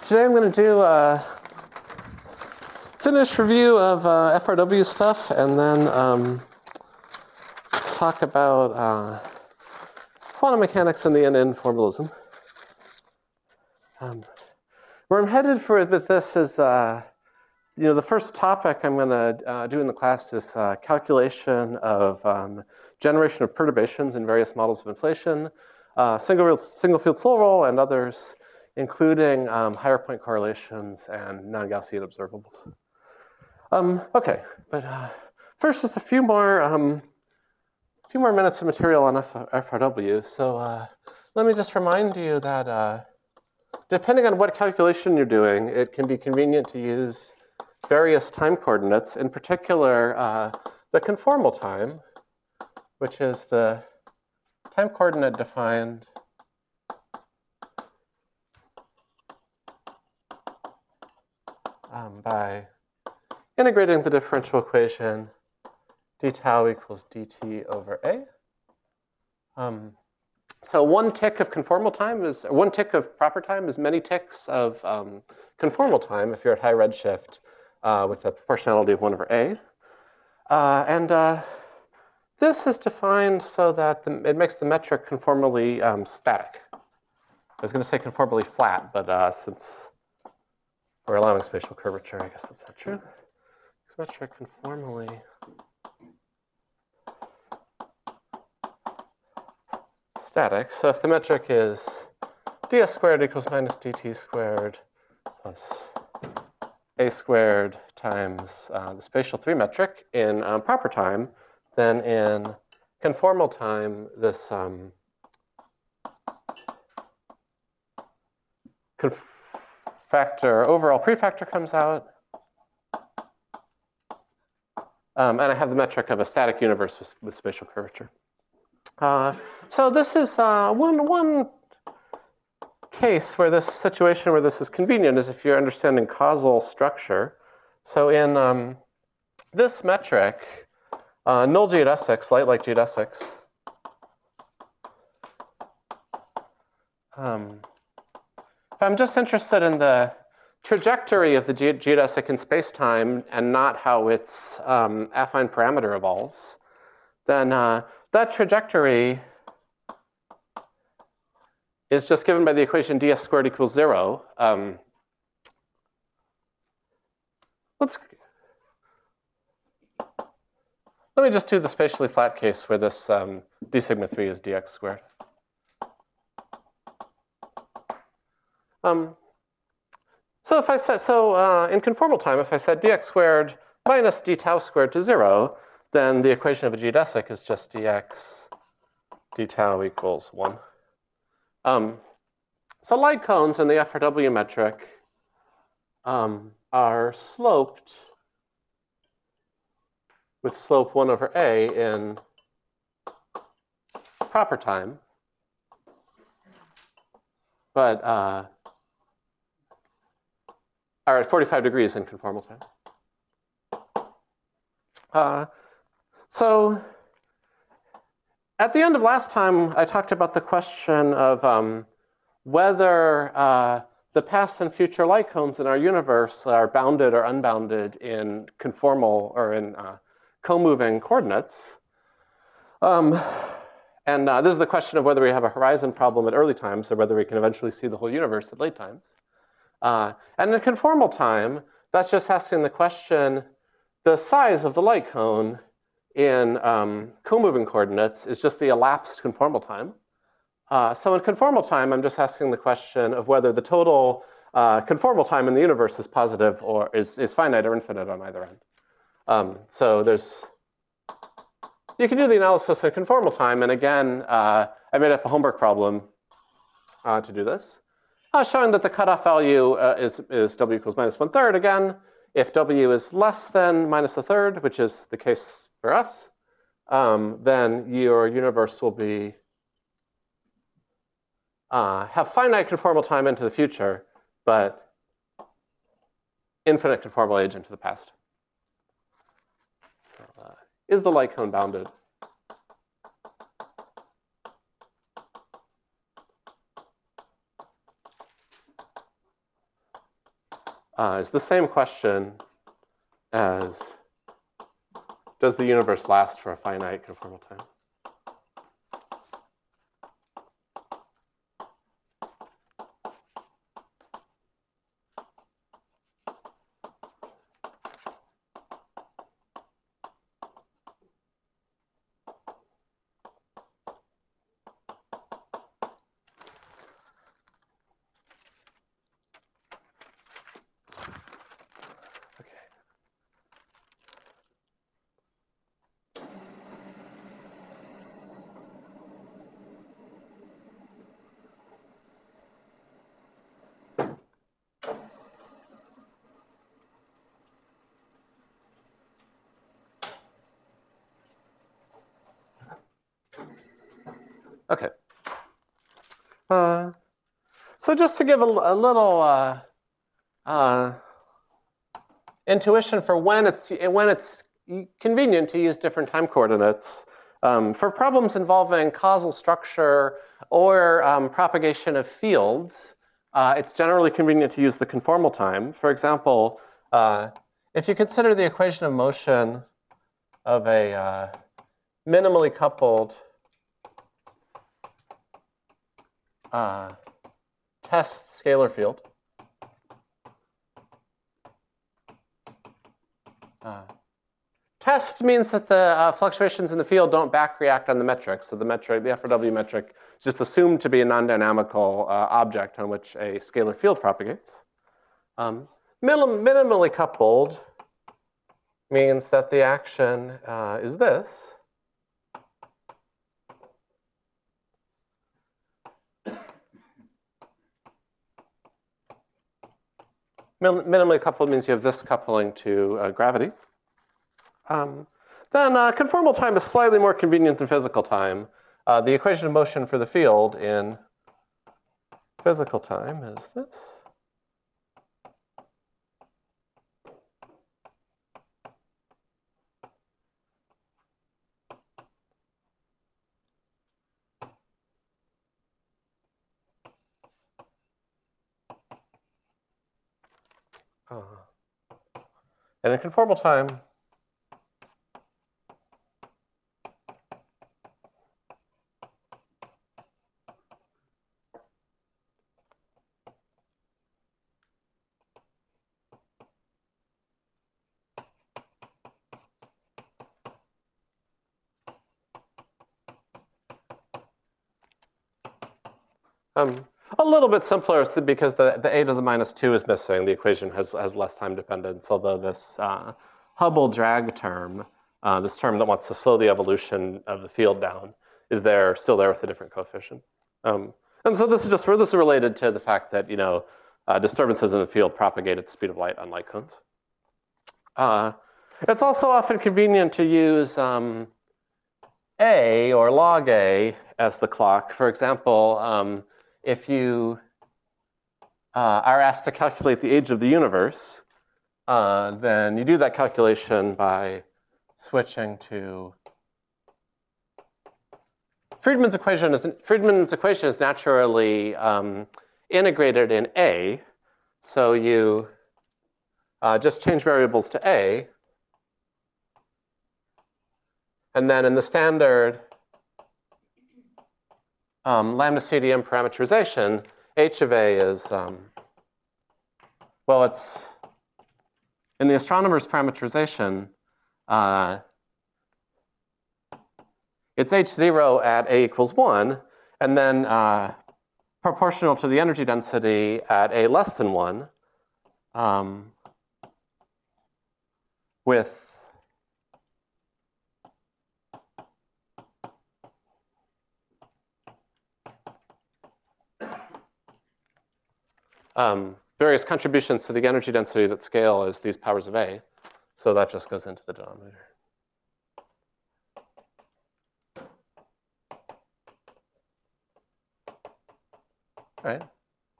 Today I'm going to do a finished review of FRW stuff and then talk about quantum mechanics and the end-to-end formalism. Where I'm headed with this is, the first topic I'm going to do in the class is calculation of generation of perturbations in various models of inflation, single field Solarol and others, including higher point correlations and non-Gaussian observables. Okay, but first just a few more minutes of material on FRW. So let me just remind you that depending on what calculation you're doing, it can be convenient to use various time coordinates, in particular the conformal time, which is the time coordinate defined by integrating the differential equation d tau equals dt over a. So one tick of conformal time is, one tick of proper time is many ticks of conformal time if you're at high redshift with a proportionality of 1 over a. This is defined so that it makes the metric conformally static. I was going to say conformally flat, but since we're allowing spatial curvature, I guess that's not true. This metric conformally static. So if the metric is ds squared equals minus dt squared plus a squared times the spatial 3 metric in proper time, then in conformal time, this overall prefactor comes out. And I have the metric of a static universe with spatial curvature. So this is one case where this situation where this is convenient is if you're understanding causal structure. So in this metric, null geodesics, light like geodesics, if I'm just interested in the trajectory of the geodesic in space-time and not how its affine parameter evolves, then that trajectory is just given by the equation ds squared equals 0. Let me just do the spatially flat case where this d sigma 3 is dx squared. So if I said, in conformal time, if I set dx squared minus d tau squared to 0, then the equation of a geodesic is just dx d tau equals 1. So light cones in the FRW metric are sloped with slope 1 over a in proper time, but are at 45 degrees in conformal time. So at the end of last time, I talked about the question of whether the past and future light cones in our universe are bounded or unbounded in conformal or in co-moving coordinates. And this is the question of whether we have a horizon problem at early times or whether we can eventually see the whole universe at late times. And in conformal time, that's just asking the question, the size of the light cone in co-moving coordinates is just the elapsed conformal time. So in conformal time, I'm just asking the question of whether the total conformal time in the universe is positive or is finite or infinite on either end. So you can do the analysis in conformal time. And again, I made up a homework problem to do this. Showing that the cutoff value is w equals minus 1/3 again. If w is less than minus 1/3, which is the case for us, then your universe will be have finite conformal time into the future, but infinite conformal age into the past. So, is the light cone bounded? is the same question as, does the universe last for a finite conformal time? Okay. So just to give a little intuition for when it's convenient to use different time coordinates, for problems involving causal structure or propagation of fields, it's generally convenient to use the conformal time. For example, if you consider the equation of motion of a minimally coupled test scalar field, test means that the fluctuations in the field don't back react on the metric. So the FRW metric is just assumed to be a non-dynamical object on which a scalar field propagates. Minimally coupled means that the action is this. Minimally coupled means you have this coupling to gravity. Then conformal time is slightly more convenient than physical time. The equation of motion for the field in physical time is this. And in conformal time, a little bit simpler because the a to the minus 2 is missing. The equation has less time dependence, although this Hubble drag term, this term that wants to slow the evolution of the field down, is still there with a different coefficient. And so this is related to the fact that disturbances in the field propagate at the speed of light on light cones. It's also often convenient to use A or log A as the clock. For example, if you are asked to calculate the age of the universe, then you do that calculation by switching to Friedman's equation is naturally integrated in A, so you just change variables to A, and then in the standard lambda CDM parameterization, H of A is, it's in the astronomer's parameterization, it's H0 at A equals 1, and then proportional to the energy density at A less than 1, with various contributions to the energy density that scale as these powers of A. So that just goes into the denominator. All right.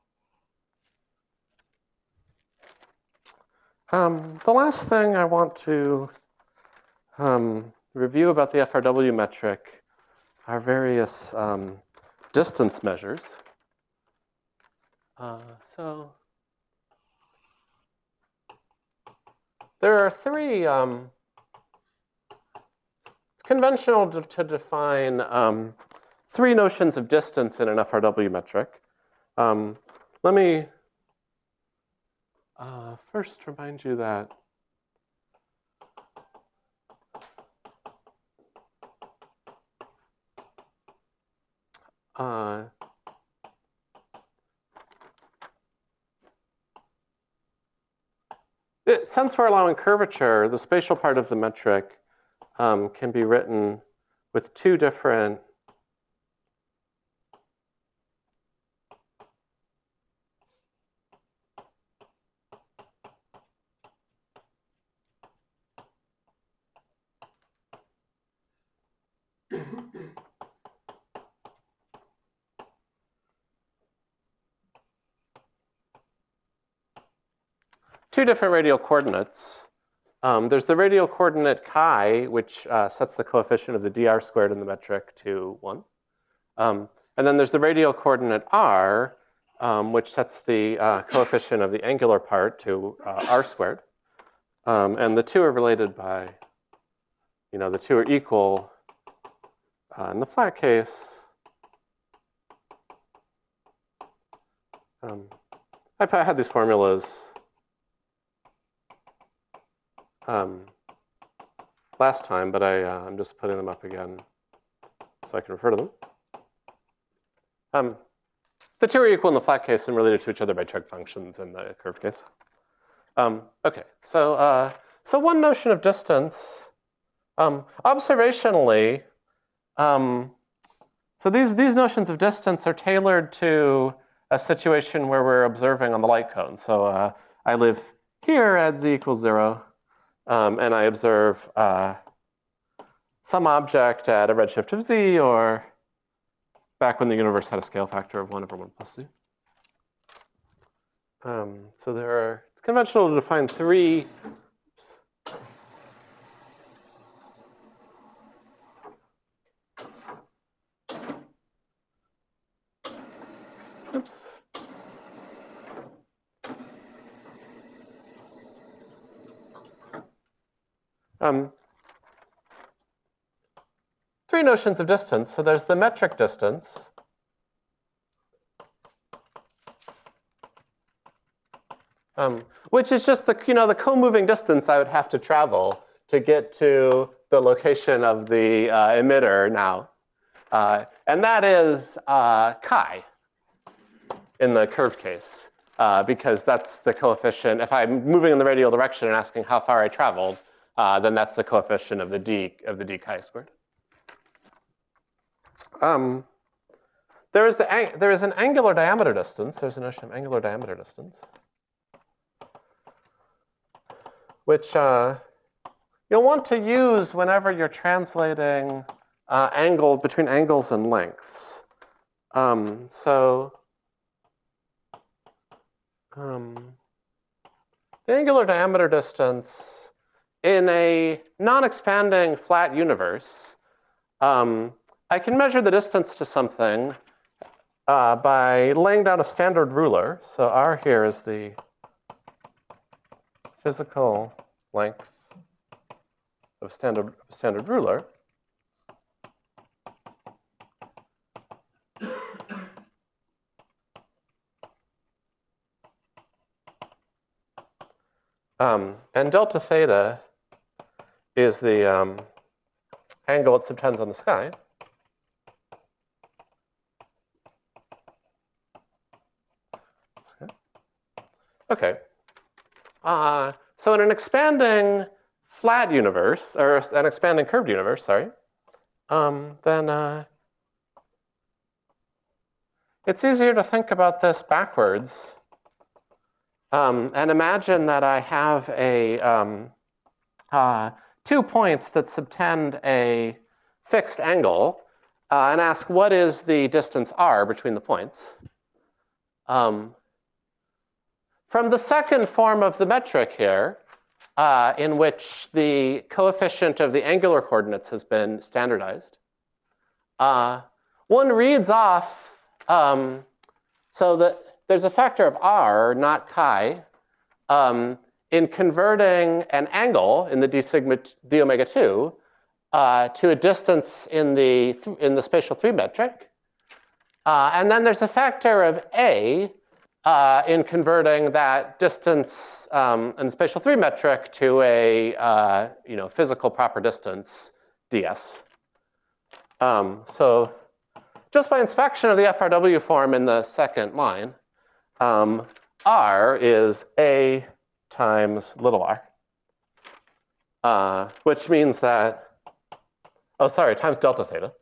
The last thing I want to review about the FRW metric are various distance measures. So there are three, it's conventional to define three notions of distance in an FRW metric. Let me first remind you that since we're allowing curvature, the spatial part of the metric can be written with two different radial coordinates. There's the radial coordinate chi, which sets the coefficient of the dr squared in the metric to 1. And then there's the radial coordinate r, which sets the coefficient of the angular part to r squared. And the two are related by, the two are equal in the flat case. I had these formulas last time, but I'm just putting them up again so I can refer to them. The two are equal in the flat case and related to each other by trig functions in the curved case. Okay, so one notion of distance, observationally, so these notions of distance are tailored to a situation where we're observing on the light cone. So I live here at z equals 0. And I observe some object at a redshift of z, or back when the universe had a scale factor of 1 over 1 plus z. So it's conventional to define three. Oops. Three notions of distance. So there's the metric distance. Which is just the co-moving distance I would have to travel to get to the location of the emitter now. And that is chi in the curved case, because that's the coefficient. If I'm moving in the radial direction and asking how far I traveled, then that's the coefficient of the d chi squared. There is an angular diameter distance. There's a notion of angular diameter distance, which you'll want to use whenever you're translating between angles and lengths. The angular diameter distance in a non-expanding flat universe, I can measure the distance to something by laying down a standard ruler. So r here is the physical length of standard ruler. And delta theta is the angle it subtends on the sky. Okay. So in an expanding flat universe, or an expanding curved universe, sorry, then it's easier to think about this backwards. And imagine that I have a 2 points that subtend a fixed angle, and ask what is the distance r between the points. From the second form of the metric here, in which the coefficient of the angular coordinates has been standardized, one reads off, so that there's a factor of r, not chi, in converting an angle in the d sigma d omega 2 to a distance in the spatial 3 metric. And then there's a factor of a in converting that distance in the spatial 3 metric to a physical proper distance ds. So just by inspection of the FRW form in the second line, R is A times little r, which means that, times delta theta,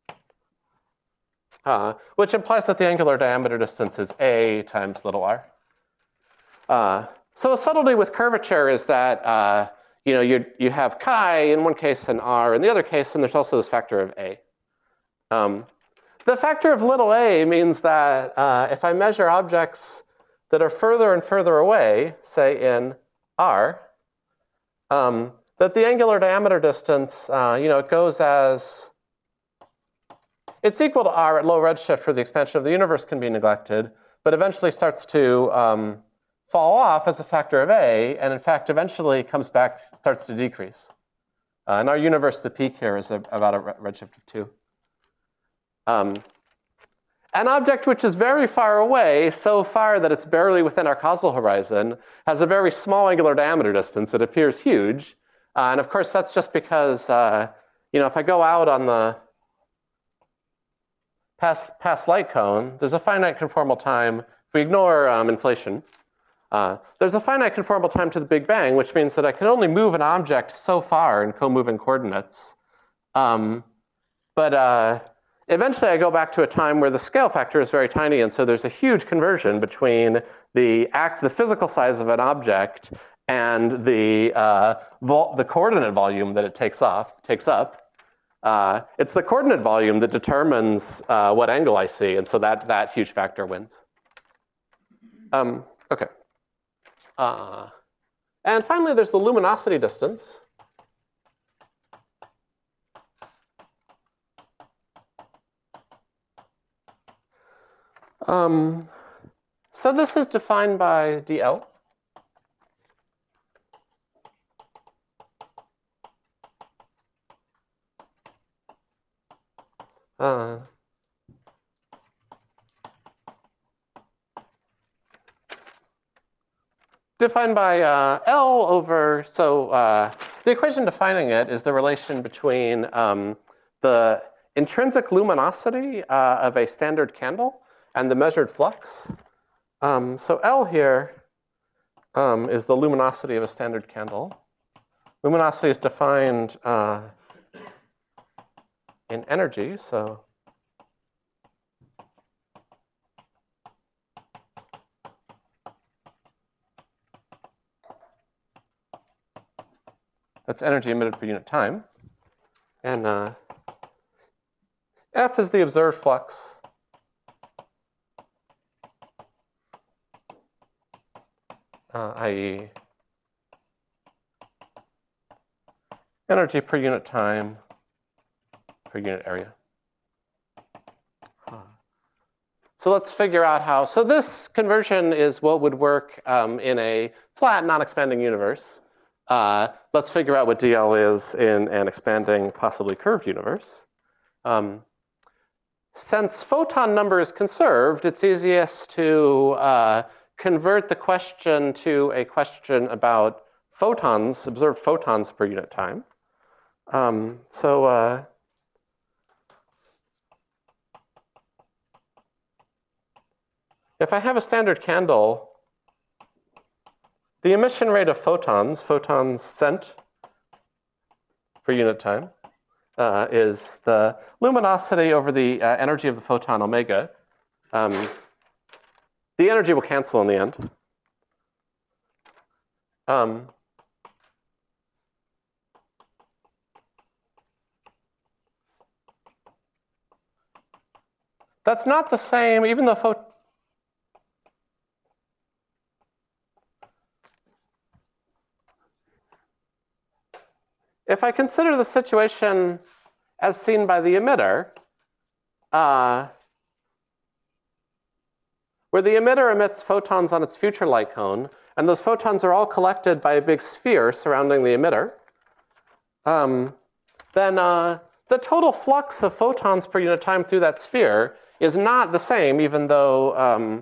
which implies that the angular diameter distance is A times little r. So a subtlety with curvature is that you have chi in one case and r in the other case, and there's also this factor of A. The factor of little a means that if I measure objects that are further and further away, say in r, that the angular diameter distance, it goes as, it's equal to r at low redshift where the expansion of the universe can be neglected, but eventually starts to fall off as a factor of a, and in fact eventually comes back, starts to decrease. In our universe, the peak here is about a redshift of 2. An object which is very far away, so far that it's barely within our causal horizon, has a very small angular diameter distance. It appears huge. And of course, that's just because, if I go out on the past light cone, there's a finite conformal time. If we ignore inflation, there's a finite conformal time to the Big Bang, which means that I can only move an object so far in co-moving coordinates. Eventually, I go back to a time where the scale factor is very tiny, and so there's a huge conversion between the physical size of an object and the coordinate volume that it takes up. It's the coordinate volume that determines what angle I see, and so that huge factor wins. Okay. And finally, there's the luminosity distance. So this is defined by dl. Defined by L over, the equation defining it is the relation between the intrinsic luminosity of a standard candle and the measured flux. So L here is the luminosity of a standard candle. Luminosity is defined in energy, so that's energy emitted per unit time. And F is the observed flux. I.e. energy per unit time per unit area. So let's figure out how. So this conversion is what would work in a flat, non-expanding universe. Let's figure out what DL is in an expanding, possibly curved universe. Since photon number is conserved, it's easiest to convert the question to a question about photons, observed photons per unit time. If I have a standard candle, the emission rate of photons sent per unit time, is the luminosity over the energy of the photon omega. The energy will cancel in the end. That's not the same, even though if I consider the situation as seen by the emitter, where the emitter emits photons on its future light cone, and those photons are all collected by a big sphere surrounding the emitter, then the total flux of photons per unit time through that sphere is not the same, even though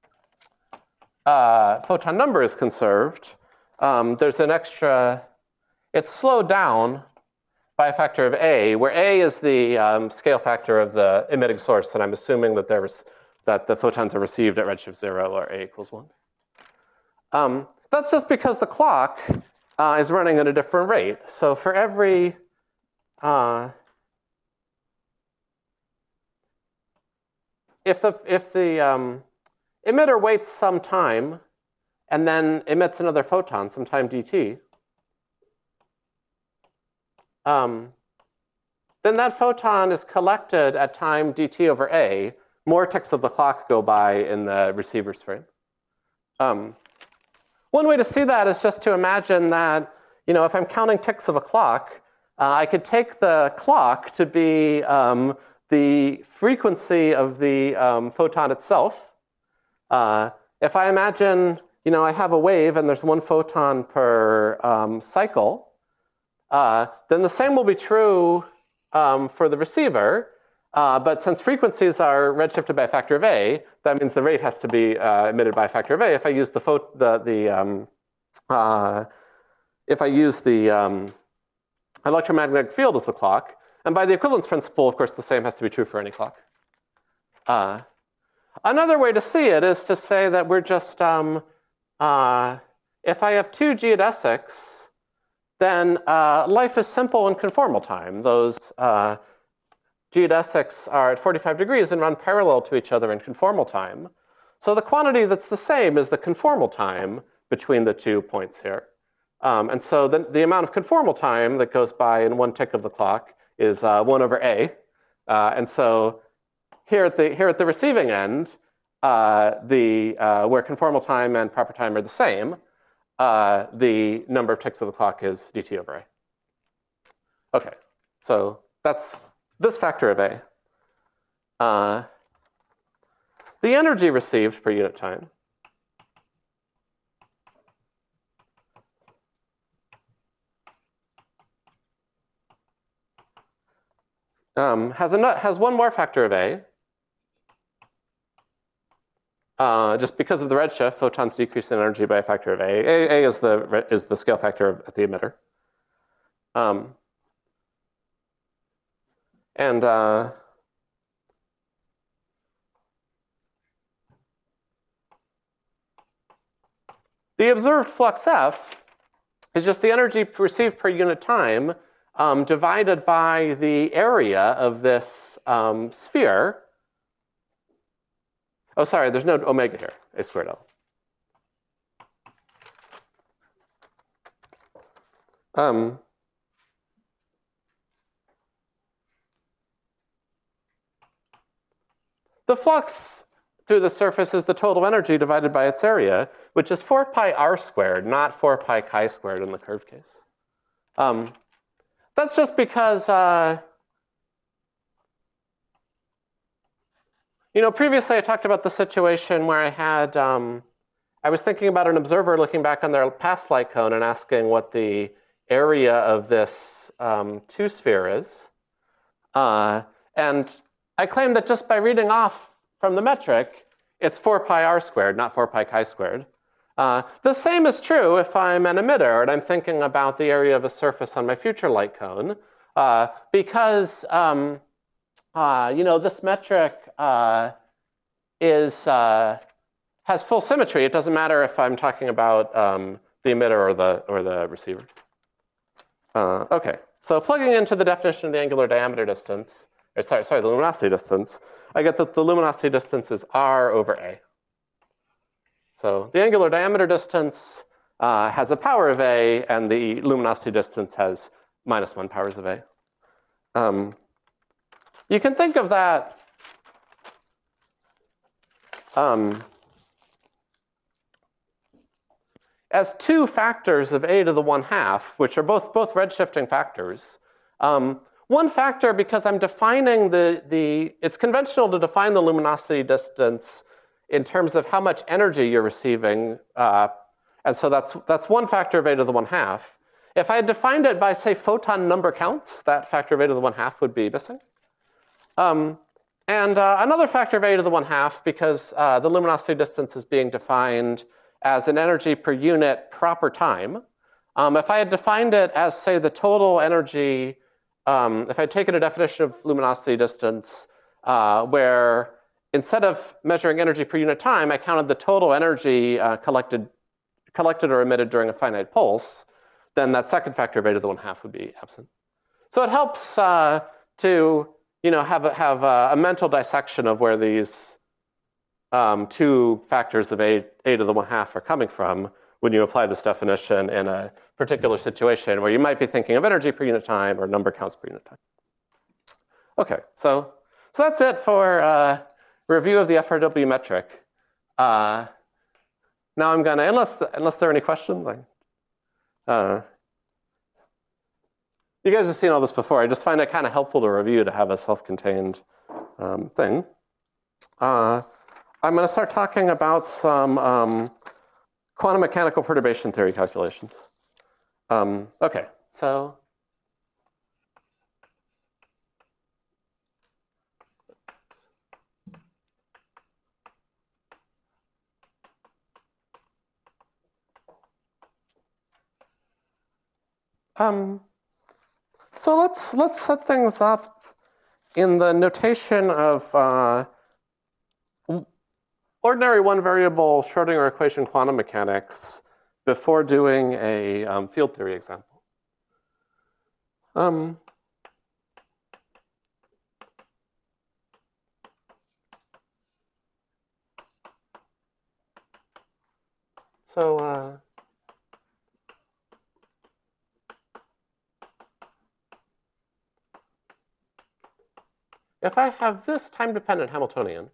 photon number is conserved. There's an extra, it's slowed down by a factor of A, where A is the scale factor of the emitting source, and I'm assuming that that the photons are received at redshift 0 or A equals 1. That's just because the clock is running at a different rate. So for every if the emitter waits some time and then emits another photon, some time dt, then that photon is collected at time dt over A. More ticks of the clock go by in the receiver's frame. One way to see that is just to imagine that, if I'm counting ticks of a clock, I could take the clock to be the frequency of the photon itself. If I imagine, I have a wave and there's one photon per cycle, then the same will be true for the receiver. But since frequencies are redshifted by a factor of A, that means the rate has to be emitted by a factor of A. If I use the electromagnetic field as the clock, and by the equivalence principle, of course, the same has to be true for any clock. Another way to see it is to say that we're just, if I have two geodesics, then life is simple in conformal time. Those geodesics are at 45 degrees and run parallel to each other in conformal time. So the quantity that's the same is the conformal time between the 2 points here. And so the amount of conformal time that goes by in one tick of the clock is 1 over A. And so here at the receiving end, where conformal time and proper time are the same, the number of ticks of the clock is dt over A. Okay, so that's this factor of A. The energy received per unit time has one more factor of A. Just because of the redshift, photons decrease in energy by a factor of A. A is the scale factor at the emitter. The observed flux F is just the energy received per unit time divided by the area of this sphere. Oh, sorry, there's no omega here, A squared L. The flux through the surface is the total energy divided by its area, which is 4 pi r squared, not 4 pi chi squared in the curved case. That's just because, previously I talked about the situation where I was thinking about an observer looking back on their past light cone and asking what the area of this 2-sphere is. And I claim that just by reading off from the metric, it's 4 pi r squared, not 4 pi chi squared. The same is true if I'm an emitter and I'm thinking about the area of a surface on my future light cone, because this metric has full symmetry. It doesn't matter if I'm talking about the emitter or the receiver. Okay, so plugging into the definition of the angular diameter distance, the luminosity distance, I get that the luminosity distance is r over A. So the angular diameter distance has a power of A, and the luminosity distance has -1 powers of A. You can think of that as two factors of A to the 1/2, which are both redshifting factors. One factor because I'm defining it's conventional to define the luminosity distance in terms of how much energy you're receiving And so that's one factor of a to the 1/2. If I had defined it by, say, photon number counts, that factor of a to the 1/2 would be missing. Another factor of a to the 1/2, because the luminosity distance is being defined as an energy per unit proper time. If I had defined it as, say, the total energy, if I had taken a definition of luminosity distance where instead of measuring energy per unit time, I counted the total energy collected or emitted during a finite pulse, then that second factor of a to the 1/2 would be absent. So it helps to have a mental dissection of where these two factors of a to the 1/2 are coming from when you apply this definition in a particular situation where you might be thinking of energy per unit time or number counts per unit time. Okay, so that's it for review of the FRW metric. Now I'm gonna, unless there are any questions, you guys have seen all this before. I just find it kind of helpful to review to have a self-contained thing. I'm gonna start talking about some quantum mechanical perturbation theory calculations. Okay, so let's set things up in the notation of ordinary one-variable Schrodinger equation quantum mechanics before doing a field theory example. If I have this time-dependent Hamiltonian,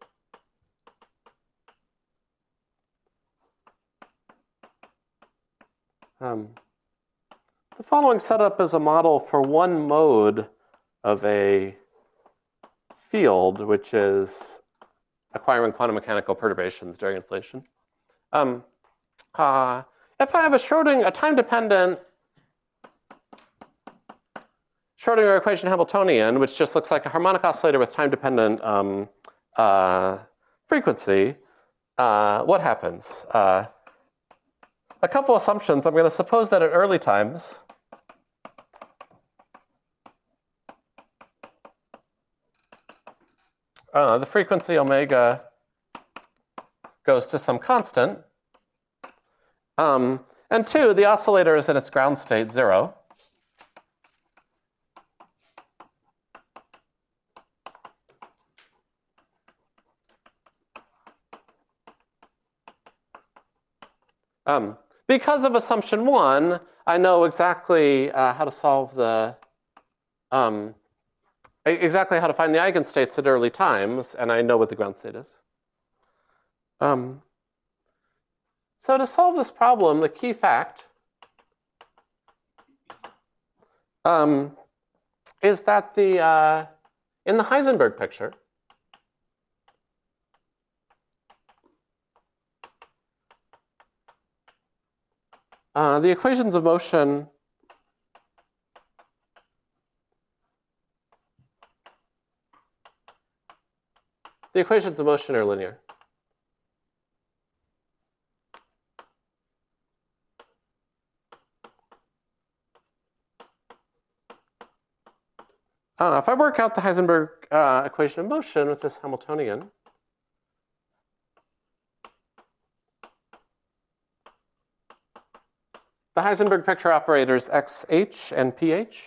the following setup is a model for one mode of a field, which is acquiring quantum mechanical perturbations during inflation. If I have a time-dependent Schrodinger equation Hamiltonian, which just looks like a harmonic oscillator with time-dependent frequency, what happens? A couple assumptions. I'm going to suppose that at early times, the frequency omega goes to some constant. And two, the oscillator is in its ground state 0. Because of assumption 1, I know exactly how to solve the exactly how to find the eigenstates at early times, and I know what the ground state is. So to solve this problem, the key fact is that in the Heisenberg picture, the equations of motion are linear. If I work out the Heisenberg equation of motion with this Hamiltonian, the Heisenberg picture operators xh and ph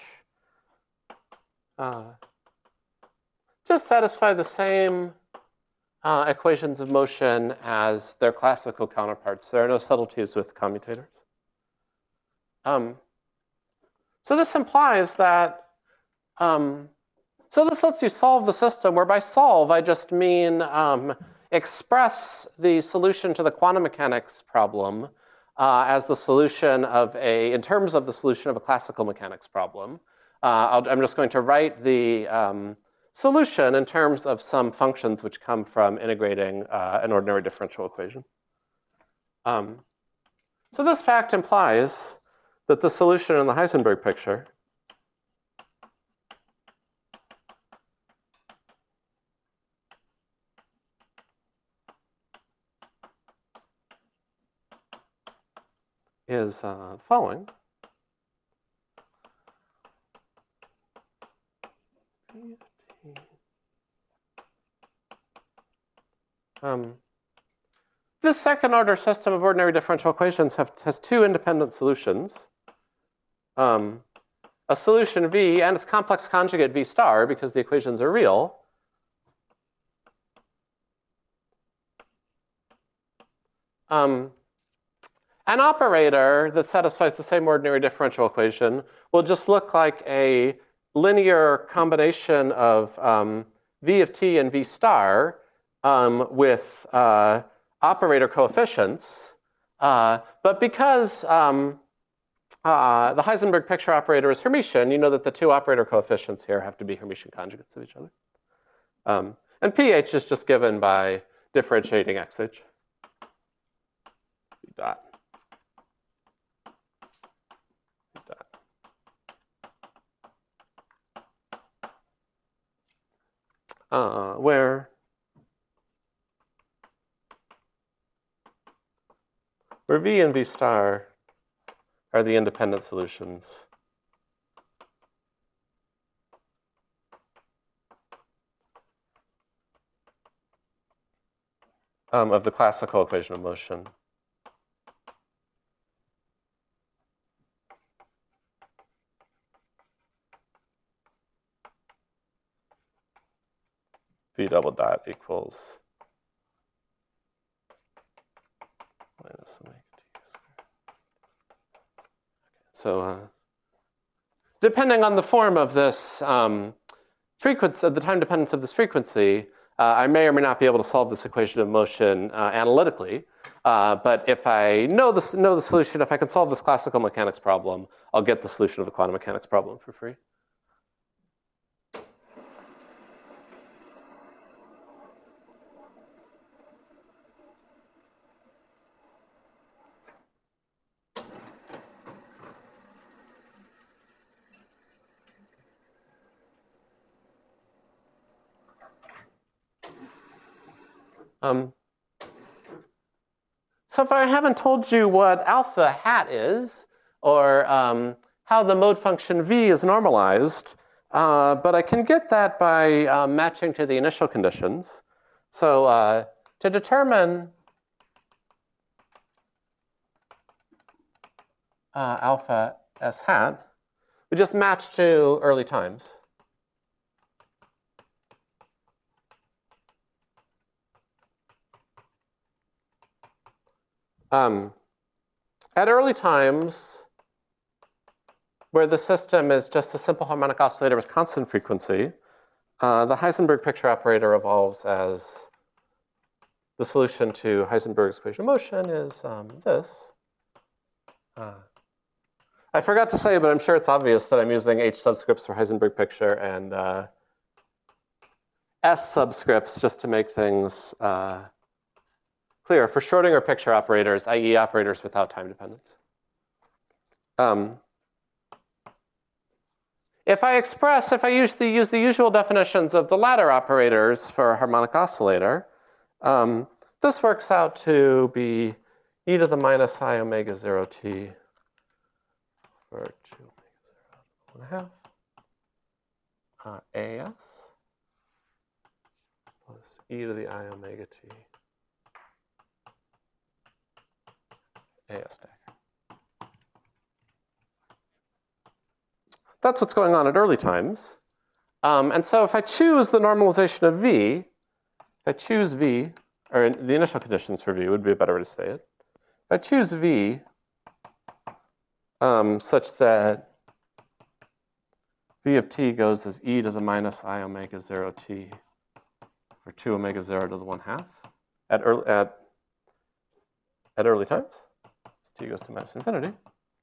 just satisfy the same equations of motion as their classical counterparts. There are no subtleties with commutators. So this implies that, so this lets you solve the system, where by solve I just mean express the solution to the quantum mechanics problem as the solution of in terms of the solution of a classical mechanics problem. I'm just going to write the solution in terms of some functions which come from integrating an ordinary differential equation. So this fact implies that the solution in the Heisenberg picture is the following. This second order system of ordinary differential equations has two independent solutions. A solution V and its complex conjugate V star, because the equations are real. An operator that satisfies the same ordinary differential equation will just look like a linear combination of V of t and V star with operator coefficients. But because the Heisenberg picture operator is Hermitian, you know that the two operator coefficients here have to be Hermitian conjugates of each other. And pH is just given by differentiating xh. Dot. Where V and V star are the independent solutions of the classical equation of motion. V double dot equals minus omega t squared. So depending on the form of this frequency, the time dependence of this frequency, I may or may not be able to solve this equation of motion analytically. But if I know the solution, if I can solve this classical mechanics problem, I'll get the solution of the quantum mechanics problem for free. So if I haven't told you what alpha hat is, or how the mode function V is normalized, but I can get that by matching to the initial conditions. So to determine alpha S hat, we just match to early times. At early times, where the system is just a simple harmonic oscillator with constant frequency, the Heisenberg picture operator evolves as the solution to Heisenberg's equation of motion is this. I forgot to say, but I'm sure it's obvious that I'm using H subscripts for Heisenberg picture and S subscripts just to make things clear for Schrodinger picture operators, i.e. operators without time dependence. If I use the usual definitions of the ladder operators for a harmonic oscillator, this works out to be e to the minus I omega 0 t for 2 omega 0 1/2 AS plus e to the I omega t AS dagger. That's what's going on at early times. And so if I choose the normalization of V, if I choose V, or the initial conditions for V would be a better way to say it. If I choose V such that V of t goes as e to the minus I omega 0 t for 2 omega 0 to the 1/2 at early times. T goes to minus infinity.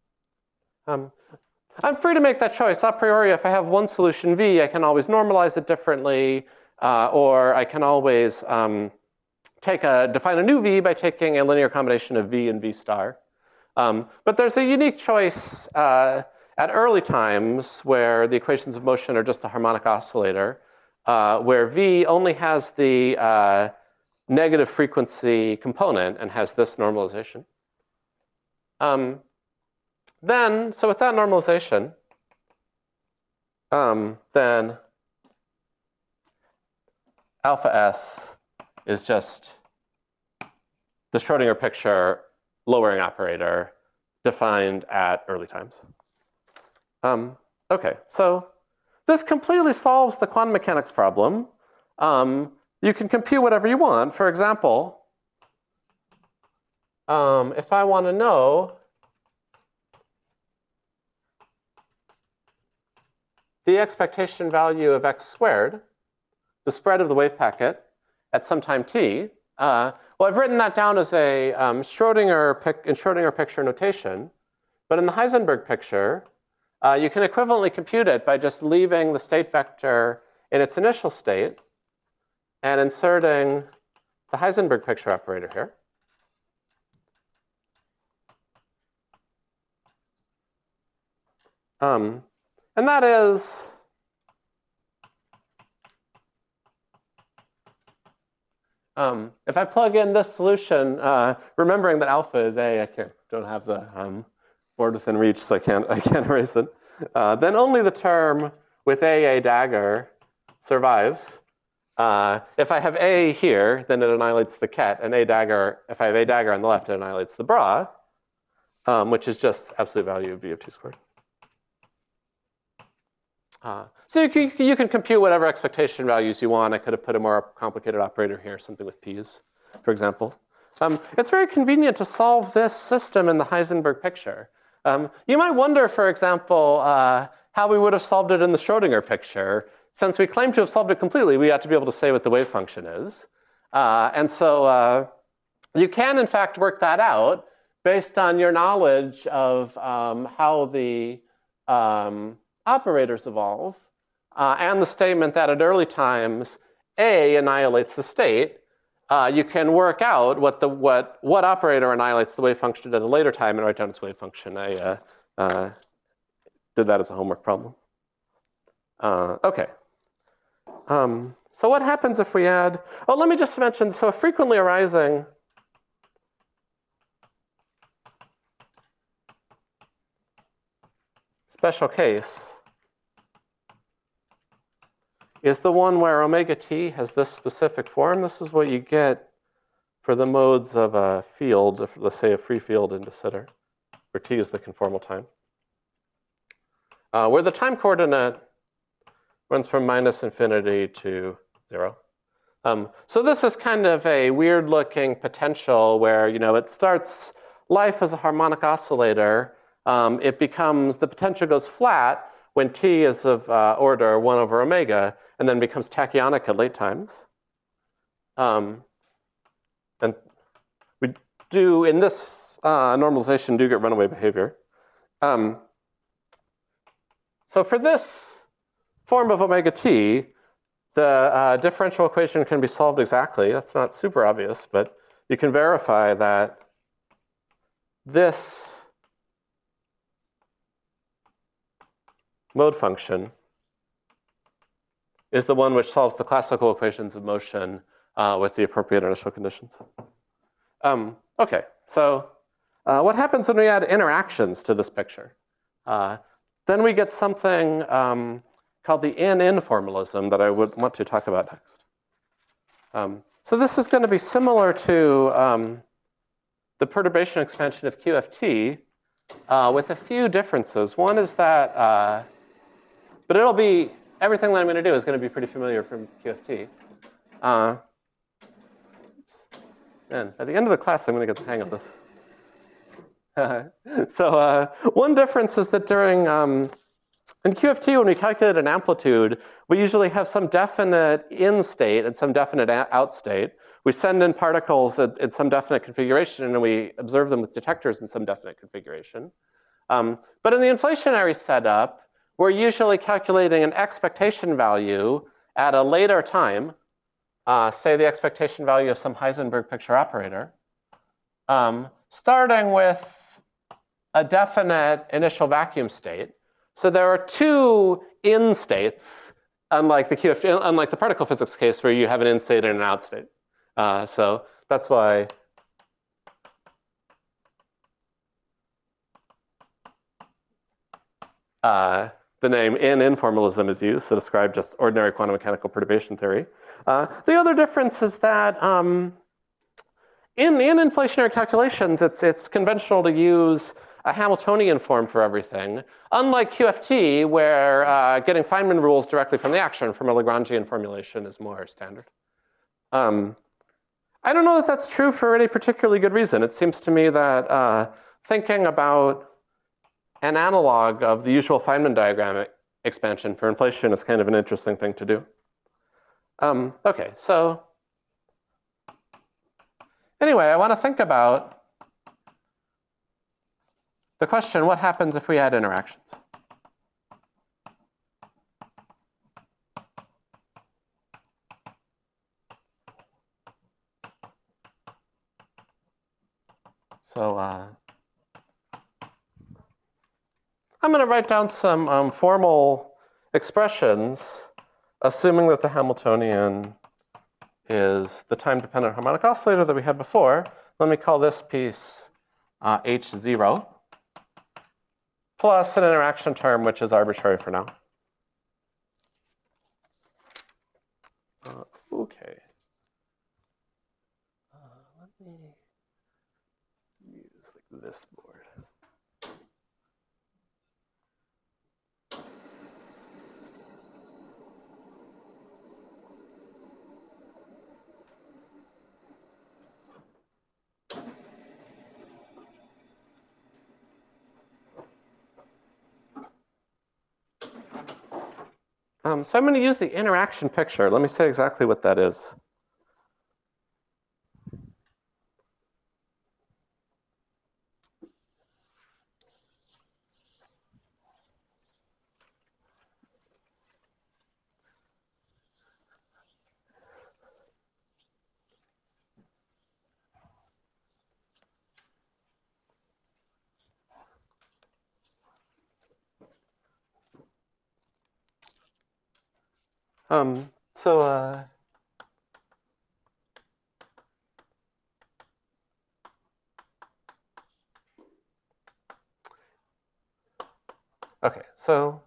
I'm free to make that choice. A priori, if I have one solution V, I can always normalize it differently, or I can always define a new V by taking a linear combination of V and V star. But there's a unique choice at early times where the equations of motion are just a harmonic oscillator, where V only has the negative frequency component and has this normalization. So with that normalization, then alpha S is just the Schrodinger picture lowering operator defined at early times. Okay, so this completely solves the quantum mechanics problem. You can compute whatever you want. For example, if I want to know the expectation value of x squared, the spread of the wave packet at some time t, well, I've written that down as a Schrodinger picture notation. But in the Heisenberg picture, you can equivalently compute it by just leaving the state vector in its initial state and inserting the Heisenberg picture operator here. And that is if I plug in this solution, remembering that alpha is A, don't have the board within reach, so I can't erase it. Then only the term with A dagger survives. If I have A here, then it annihilates the ket, and if I have A dagger on the left, it annihilates the bra, which is just absolute value of V of t squared. So you can compute whatever expectation values you want. I could have put a more complicated operator here, something with p's, for example. It's very convenient to solve this system in the Heisenberg picture. You might wonder, for example, how we would have solved it in the Schrodinger picture. Since we claim to have solved it completely, we ought to be able to say what the wave function is. And so you can, in fact, work that out based on your knowledge of how the operators evolve, and the statement that at early times A annihilates the state. You can work out what operator annihilates the wave function at a later time and write down its wave function. I did that as a homework problem. Okay. So what happens if we add? Oh, let me just mention. So a frequently arising special case is the one where omega t has this specific form. This is what you get for the modes of a field, let's say a free field in de Sitter, where t is the conformal time. Where the time coordinate runs from -infinity to 0. So this is kind of a weird-looking potential where it starts life as a harmonic oscillator. The potential goes flat when t is of order 1 over omega, and then becomes tachyonic at late times. And we do, in this normalization, do get runaway behavior. So for this form of omega t, the differential equation can be solved exactly. That's not super obvious, but you can verify that this mode function is the one which solves the classical equations of motion with the appropriate initial conditions. Okay, so what happens when we add interactions to this picture? Then we get something called the in-in formalism that I would want to talk about next. So this is going to be similar to the perturbation expansion of QFT with a few differences. One is that, but it'll be, everything that I'm going to do is going to be pretty familiar from QFT. And at the end of the class, I'm going to get the hang of this. So one difference is that during, in QFT, when we calculate an amplitude, we usually have some definite in state and some definite out state. We send in particles in some definite configuration, and we observe them with detectors in some definite configuration. But in the inflationary setup, we're usually calculating an expectation value at a later time, say the expectation value of some Heisenberg picture operator, starting with a definite initial vacuum state. So there are two in states, unlike the particle physics case where you have an in state and an out state. So that's why the name informalism is used to describe just ordinary quantum mechanical perturbation theory. The other difference is that in inflationary calculations, it's conventional to use a Hamiltonian form for everything, unlike QFT, where getting Feynman rules directly from the action from a Lagrangian formulation is more standard. I don't know that that's true for any particularly good reason. It seems to me that thinking about an analog of the usual Feynman diagram expansion for inflation is kind of an interesting thing to do. Okay, so anyway, I want to think about the question, what happens if we add interactions? So I'm going to write down some formal expressions, assuming that the Hamiltonian is the time-dependent harmonic oscillator that we had before. Let me call this piece H0, plus an interaction term, which is arbitrary for now. Okay. Let me use like this board. So I'm going to use the interaction picture. Let me say exactly what that is. Okay, so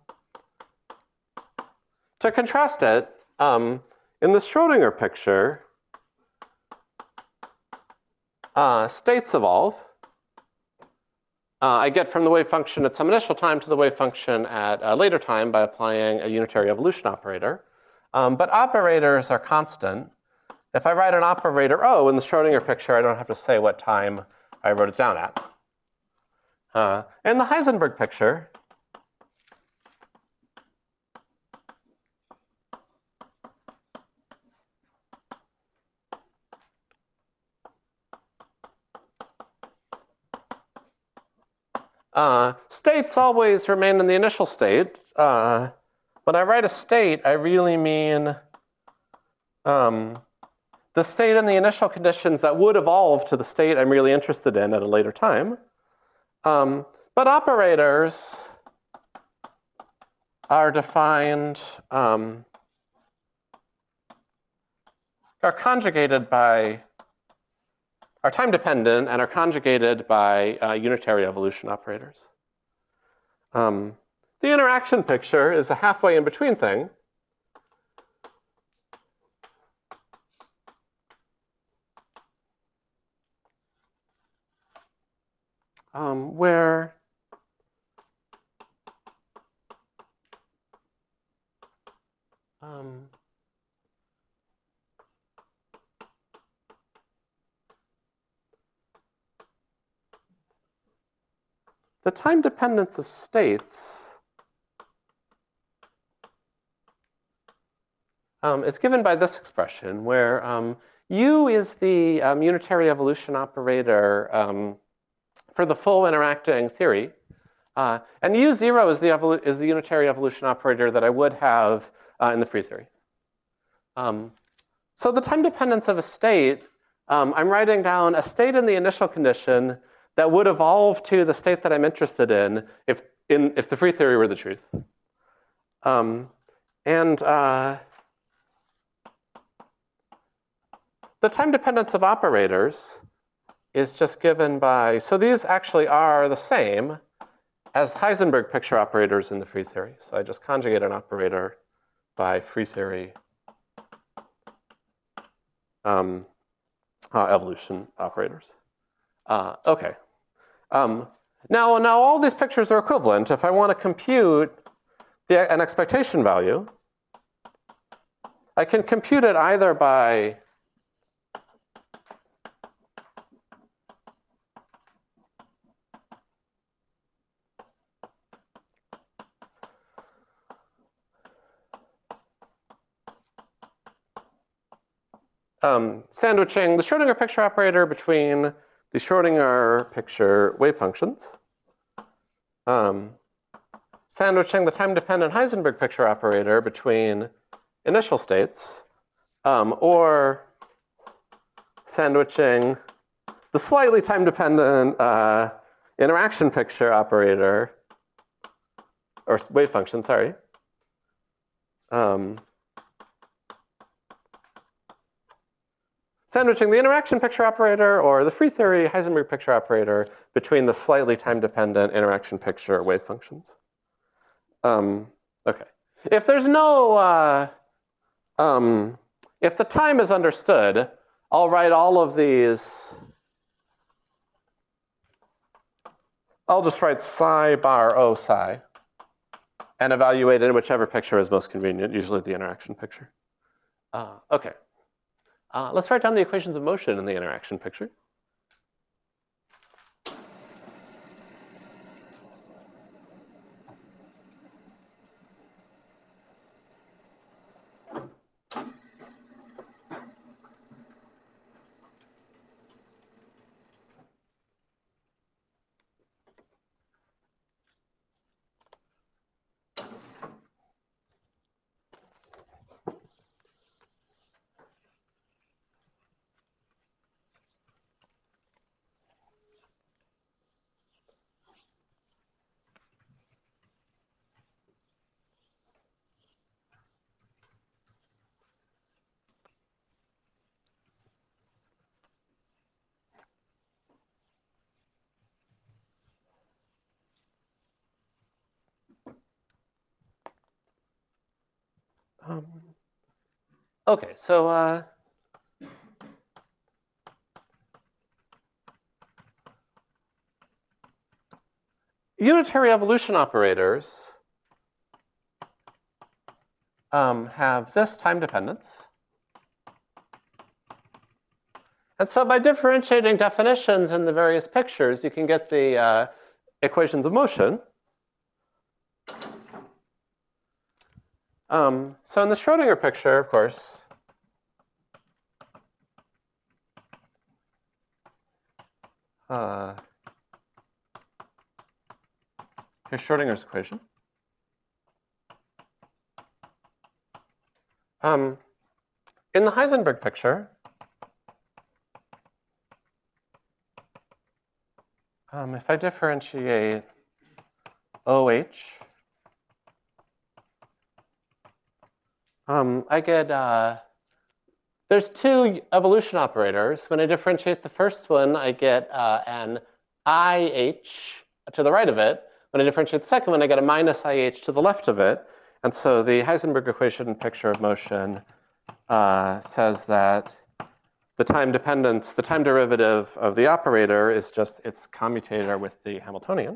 to contrast it, in the Schrodinger picture, states evolve. I get from the wave function at some initial time to the wave function at a later time by applying a unitary evolution operator. But operators are constant. If I write an operator O in the Schrodinger picture, I don't have to say what time I wrote it down at. In the Heisenberg picture, states always remain in the initial state. When I write a state, I really mean the state and the initial conditions that would evolve to the state I'm really interested in at a later time. But operators are defined, are conjugated by, are time dependent and are conjugated by unitary evolution operators. The interaction picture is a halfway in between thing. Where the time dependence of states is given by this expression, where U is the unitary evolution operator for the full interacting theory. And U0 is the unitary evolution operator that I would have in the free theory. So the time dependence of a state, I'm writing down a state in the initial condition that would evolve to the state that I'm interested in if the free theory were the truth. The time dependence of operators is just given by, so these actually are the same as Heisenberg picture operators in the free theory. So I just conjugate an operator by free theory evolution operators. Okay. Now all these pictures are equivalent. If I want to compute an expectation value, I can compute it either by sandwiching the Schrodinger picture operator between the Schrodinger picture wave functions, sandwiching the time-dependent Heisenberg picture operator between initial states, or sandwiching the slightly time-dependent interaction picture operator, or wave function, sorry. Sandwiching the interaction picture operator or the free theory Heisenberg picture operator between the slightly time-dependent interaction picture wave functions. Okay. If there's no, if the time is understood, I'll write all of these. I'll just write psi bar O psi and evaluate it in whichever picture is most convenient, usually the interaction picture. Okay. Let's write down the equations of motion in the interaction picture. Okay, so unitary evolution operators have this time dependence. And so by differentiating definitions in the various pictures, you can get the equations of motion. So in the Schrodinger picture, of course, here's Schrodinger's equation. In the Heisenberg picture, if I differentiate OH, I get, there's two evolution operators. When I differentiate the first one, I get an IH to the right of it. When I differentiate the second one, I get a minus IH to the left of it. And so the Heisenberg equation picture of motion says that the time dependence, the time derivative of the operator is just its commutator with the Hamiltonian.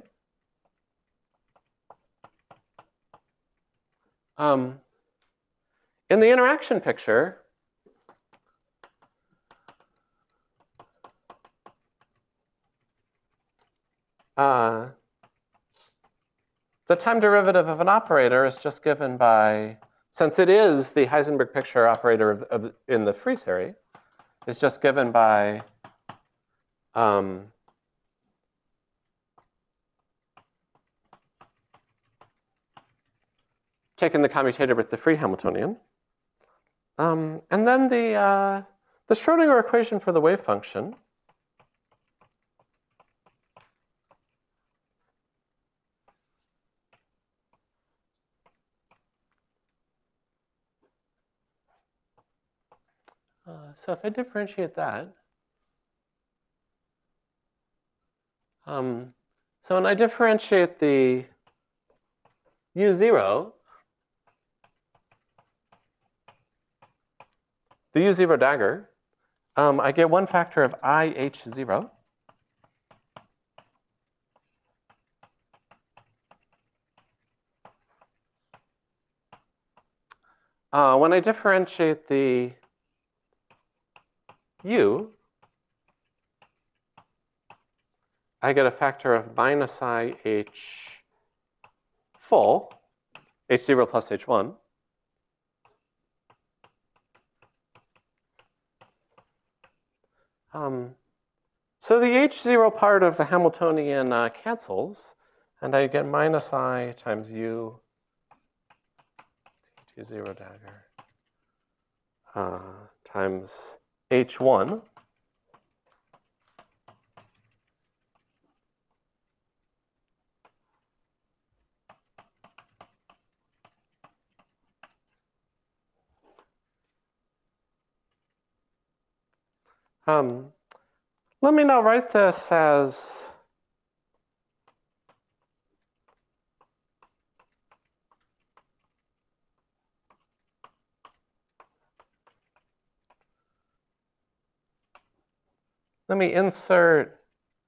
In the interaction picture, the time derivative of an operator is just given by, since it is the Heisenberg picture operator in the free theory, is just given by taking the commutator with the free Hamiltonian. And then the Schrodinger equation for the wave function So if I differentiate that, so when I differentiate the U0, the U0 dagger, I get one factor of IH0. When I differentiate the U, I get a factor of minus IH full, H0 plus H1. So the H0 part of the Hamiltonian cancels, and I get minus I times U T0 dagger times H1. Let me now write this as let me insert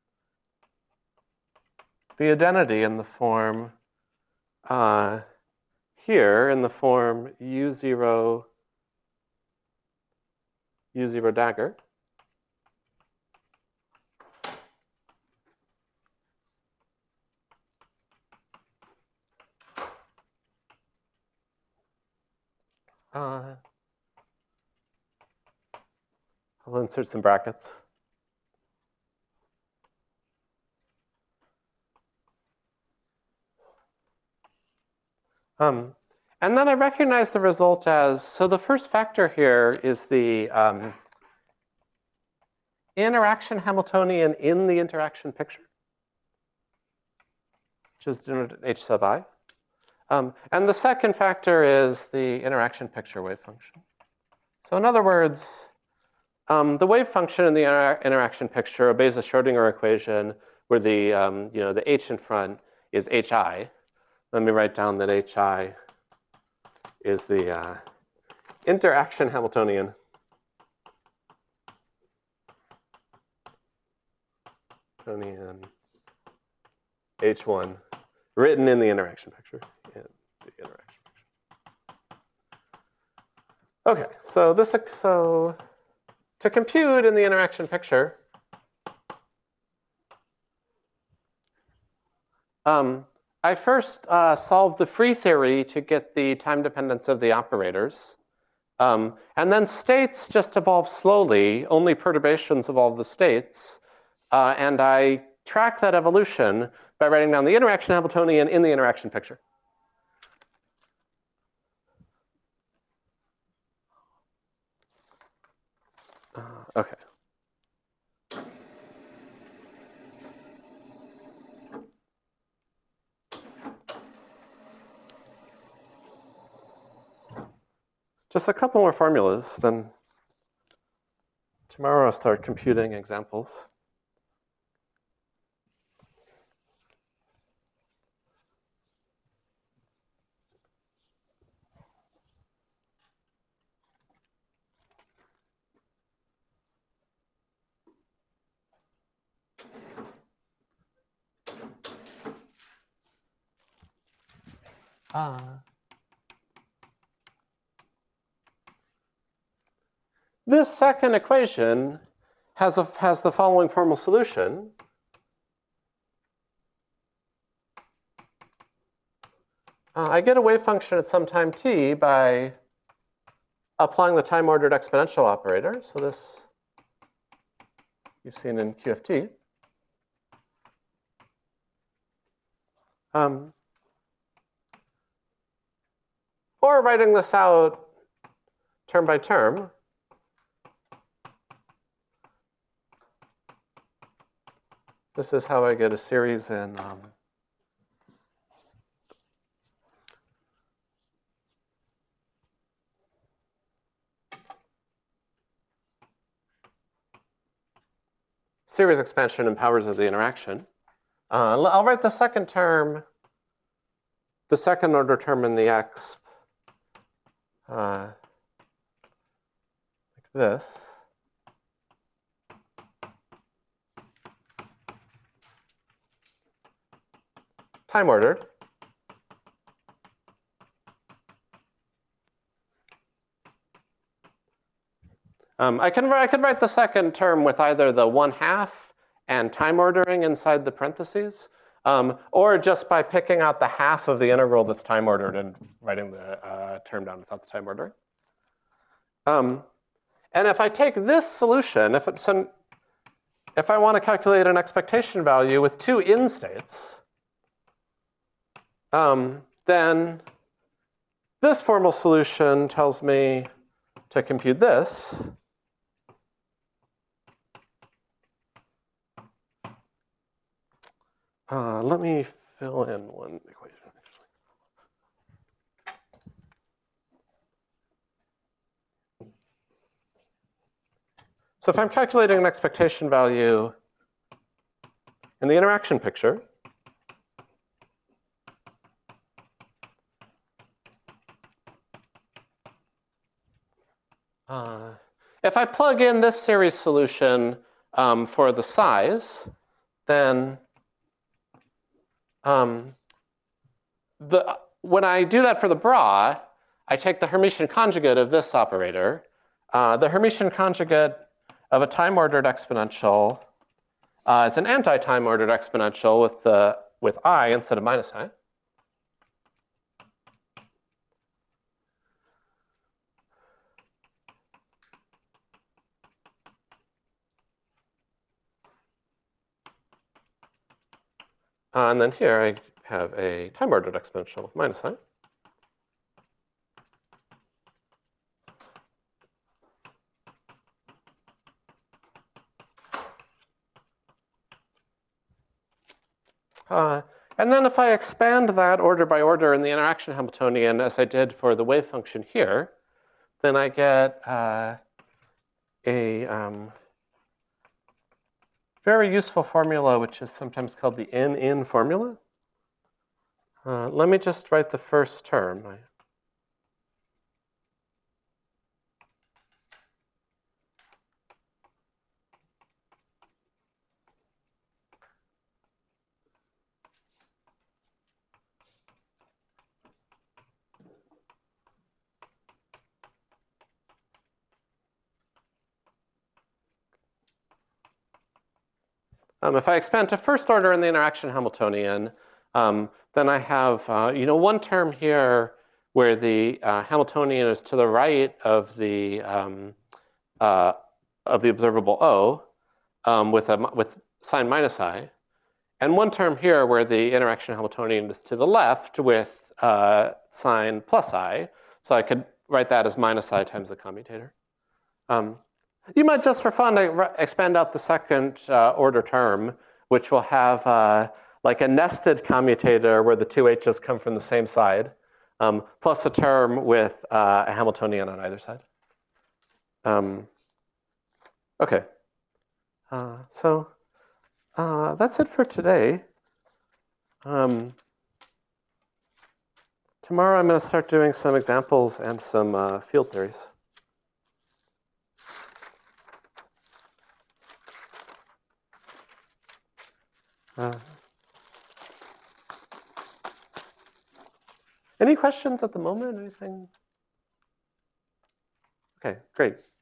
the identity in the form here in the form U0 dagger. I'll insert some brackets. And then I recognize the result as, so the first factor here is the interaction Hamiltonian in the interaction picture, which is denoted H sub I. And the second factor is the interaction picture wave function. So in other words, the wave function in the interaction picture obeys a Schrodinger equation where the, the H in front is HI. Let me write down that HI is the interaction Hamiltonian H1 written in the interaction picture. Okay, so to compute in the interaction picture, I first solve the free theory to get the time dependence of the operators. And then states just evolve slowly. Only perturbations evolve the states. And I track that evolution by writing down the interaction Hamiltonian in the interaction picture. Okay. Just a couple more formulas, then tomorrow I'll start computing examples. This second equation has the following formal solution. I get a wave function at some time t by applying the time-ordered exponential operator. So this you've seen in QFT. Or writing this out term by term. This is how I get a series in series expansion and powers of the interaction. I'll write the second term, the second order term in the exp, like this. Time ordered. I could write the second term with either the 1/2 and time ordering inside the parentheses, or just by picking out the half of the integral that's time ordered and writing the term down without the time ordering. And if I take this solution, if I want to calculate an expectation value with two in states, then this formal solution tells me to compute this. Let me fill in one equation, actually. So if I'm calculating an expectation value in the interaction picture, if I plug in this series solution for the size, then when I do that for the bra, I take the Hermitian conjugate of this operator. The Hermitian conjugate of a time-ordered exponential is an anti-time ordered exponential with I instead of minus I. And then here I have a time-ordered exponential with minus I. And then if I expand that order by order in the interaction Hamiltonian as I did for the wave function here, then I get a very useful formula, which is sometimes called the N-in formula. Let me just write the first term. If I expand to first order in the interaction Hamiltonian, then I have one term here where the Hamiltonian is to the right of the observable O with sign minus I, and one term here where the interaction Hamiltonian is to the left with sign plus I. So I could write that as minus I times the commutator. You might just for fun expand out the second order term, which will have like a nested commutator where the two h's come from the same side, plus a term with a Hamiltonian on either side. Okay. So that's it for today. Tomorrow I'm going to start doing some examples and some field theories. Any questions at the moment? Anything? Okay, great.